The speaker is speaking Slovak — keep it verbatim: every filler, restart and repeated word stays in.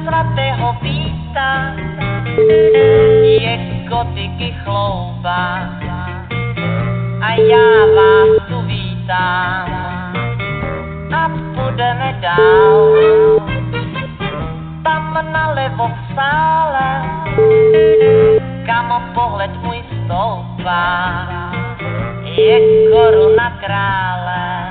svatého víta, je gotiky chlouba a já vás tu vítám a půjdeme dál. Tam nalevo v sále, kam pohled můj stoupá, je koruna krále.